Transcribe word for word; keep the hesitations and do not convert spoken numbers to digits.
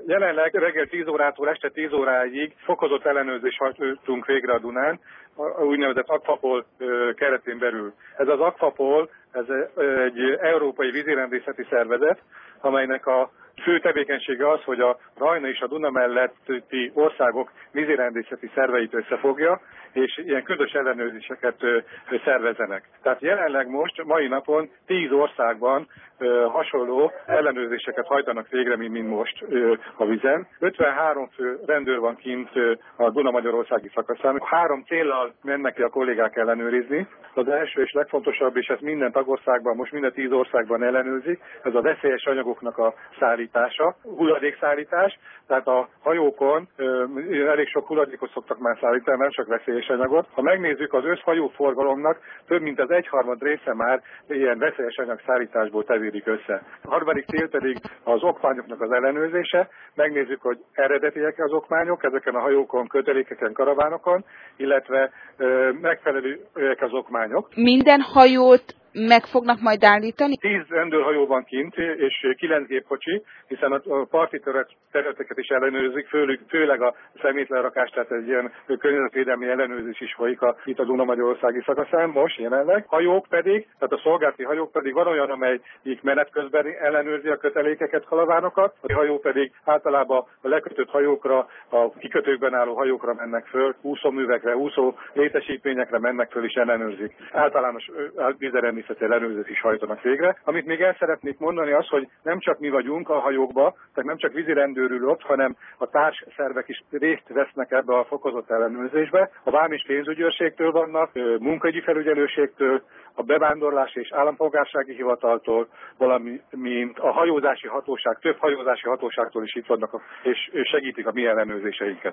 Jelenleg reggel tíz órától este tíz óráig fokozott ellenőrzést hajtunk végre a Dunán, a úgynevezett Akvapol keretén belül. Ez az Akvapol, ez egy európai vízirendészeti szervezet, amelynek a fő tevékenysége az, hogy a Rajna és a Duna melletti országok vízirendészeti szerveit összefogja, és ilyen közös ellenőrzéseket szervezenek. Tehát jelenleg most, mai napon tíz országban hasonló ellenőrzéseket hajtanak végre, mint, mint most a vizen. ötvenhárom fő rendőr van kint a Duna-magyarországi szakaszán. Három céllal mennek ki a kollégák ellenőrizni. Az első és legfontosabb, és ezt minden tagországban, most minden tíz országban ellenőrzik, ez a veszélyes anyagoknak a szállítása, hulladékszállítás. Tehát a hajókon elég sok hulladékot szoktak már szállítani, nem csak veszélyes anyagot. Ha megnézzük, az összhajóforgalomnak több mint az egyharmad része már ilyen veszélyes anyag szállításból tevődik össze. A harmadik cél pedig az okmányoknak az ellenőrzése. Megnézzük, hogy eredetiek az okmányok, ezeken a hajókon, kötelékeken, karavánokon, illetve ö, megfelelőek az okmányok. Minden hajót meg fognak majd állítani? Tíz rendőrhajó van kint, és kilenc gépkocsi, hiszen a parti területeket is ellenőrzik, főleg, főleg a szemétlerakás, tehát egy ilyen környezetvédelmi ellenőrzés is folyik a, itt a Duna-magyarországi szakaszán most jelenleg. Hajók pedig, tehát a szolgálati hajók pedig van olyan, amelyik menet közben ellenőrzi a kötelékeket, kalavánokat, a hajó pedig általában a lekötött hajókra, a kikötőkben álló hajókra mennek föl, úszóművekre, úszó létesítményekre mennek föl és ellenőrzik. Általános vízirendészeti ellenőrzést is hajtanak végre. Amit még el szeretnék mondani az, hogy nem csak mi vagyunk a hajókba, tehát nem csak vízirendőrül ott, hanem a társszervek is részt vesznek ebbe a fokozott ellenőrzésbe. A vám és pénzügyőrségtől vannak, munkahogyi felügyelőségtől, a bevándorlás és állampolgársági hivataltól, valamint a hajózási hatóság, több hajózási hatóságtól is itt vannak, és segítik a mi ellenőrzéseinket.